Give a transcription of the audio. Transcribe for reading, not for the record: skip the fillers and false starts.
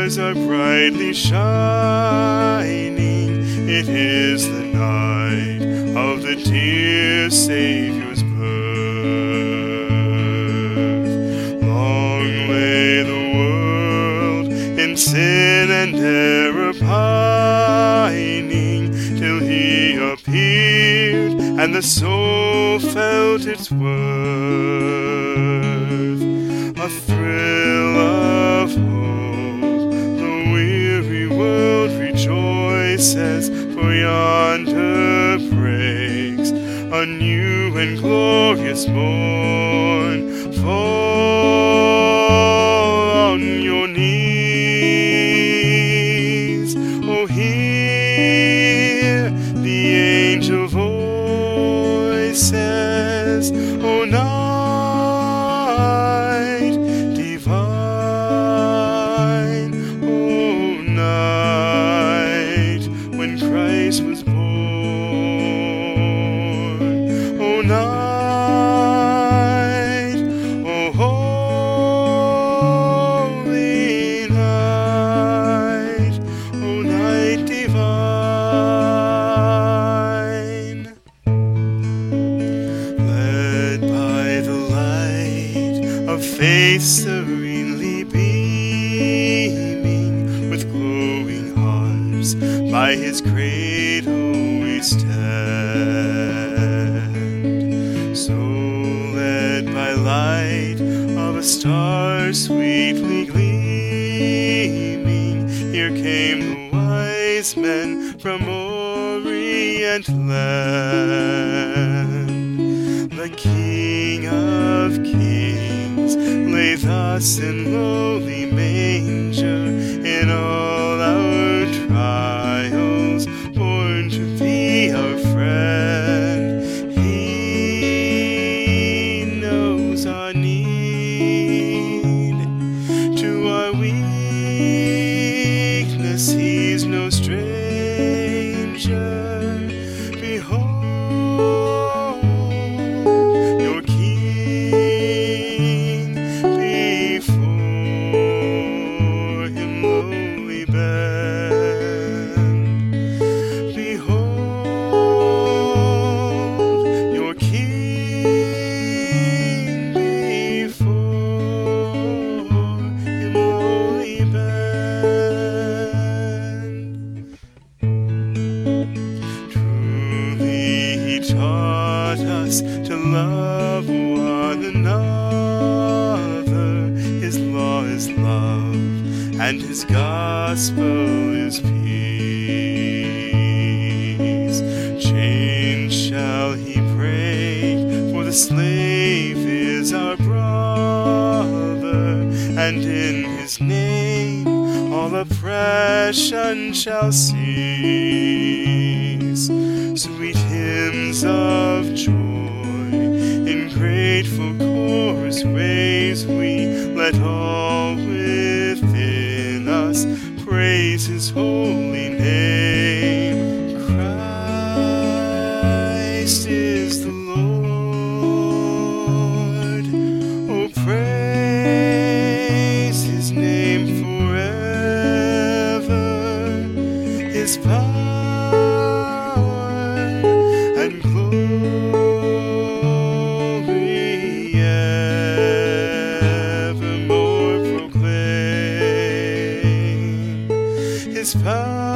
stars are brightly shining. It is the night of the dear Savior's birth. Long lay the world in sin and error pining, till he appeared and the soul felt its worth. A thrill of hope, the weary world rejoices, for yonder breaks a new and glorious morn. Fall on your knees, oh, hear the angel voices, oh, night divine, oh, night when Christ was born, oh, night, oh, holy night, oh, night divine. Led by the light of faith serenely beaming, with glowing hearts by his cradle we stand. So led by light of a star sweetly gleaming, here came the wise men from Orient land. The King of Kings lay thus in lowly manger, in all our trials born to be our friend. He knows our need, to our weakness he's no stranger. Behold your King, before him lowly bend. Behold your King, before him lowly bend. Truly he taught us to love one another. His law is love, and his gospel is peace. Chains shall he break, for the slave is our brother, and in his name all oppression shall cease. Sweet hymns of joy in grateful chorus raise we, let all within us praise his holy name. Christ is the Lord, oh, praise his name forever. His power and glory evermore proclaim. His power